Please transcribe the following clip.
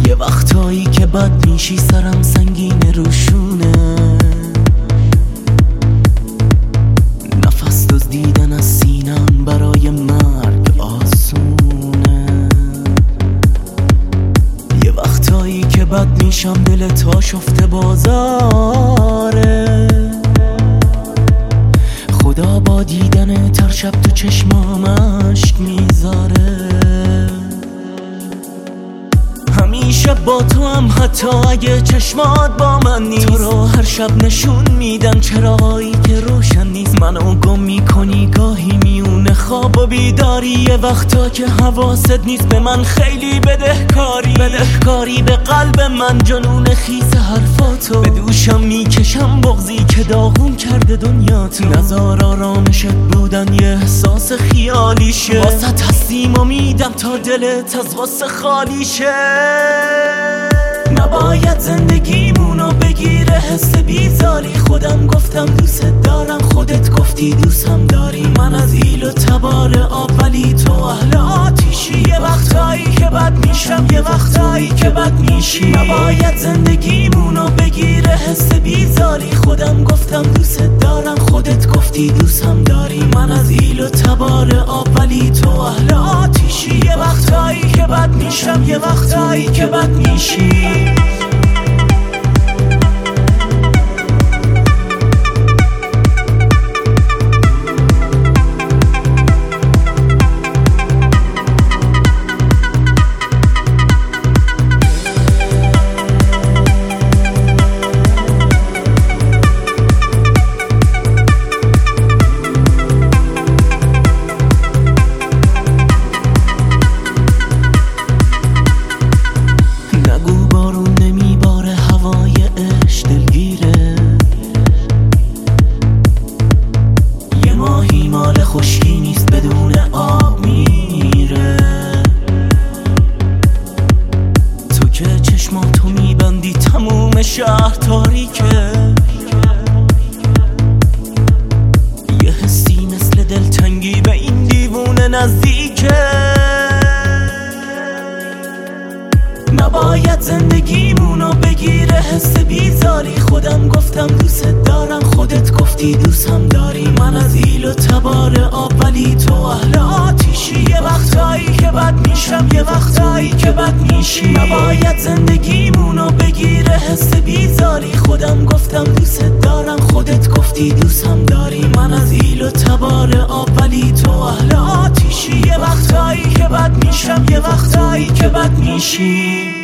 یه وقتایی که بد میشی سرم سنگین روشونه، نفس دزدیدن از سینم برای مرگ آسونه. یه وقتایی که بد میشم دلت آشفته بازاره، خدا با دیدن تر شب تو چشمام اشک میذاره. همیشه با تو هم حتی اگه چشمات با من نیست، تو رو هر شب نشون میدن چراغایی که روشن نیست. منو گم میکنی گاهی میونه خواب و بیداری، یه وقتا که حواست نیست به من خیلی بدهکاری به قلب من جنون خیس حرفاتو، به دوشم میکشم بغضی که داغون کرده دنیاتو. نزار آرامشت بودن یه احساس خیالیشه، واسه هستیم و میدم تا دلت از غصه خالی شه. نباید زندگیمونو بگیره حس بیزاری، خودم گفتم دوست دارم، خودت گفتی دوستم داری. من از ایل و تبار آب ولی تو اهل آتیشی، یه وقتایی که بد میشم یه وقتایی که بد میشی. نباید زندگیمونو بگیره حس بیزاری، خودم گفتم دوست دارم، خودت گفتی دوستم داری. من از ایل و تبار آب ولی تو اهل آتیشی، یه وقتایی که بد میشم یه وقتایی که بد میشی. خشکی نیست بدون آب میره، تو که چشماتو میبندی تموم شهر تاریکه. یه حسی مثل دلتنگی به این دیوونه نزدیکه. نباید زندگیمونو بگیره حس بیزاری، خودم گفتم دوست دارم، خودت گفتی دوستم داری. من از ایل و تبار آب ولی تو اهل آتیشی، یه وقتایی که بد میشم یه وقتایی که بد میشی. نباید زندگیمونو بگیره حس بیزاری، خودم گفتم دوست دارم، خودت گفتی دوستم داری. من از ایل و تبار آب ولی تو اهل آتیشی، یه وقتایی که بد میشم یه وقتایی که بد میشی.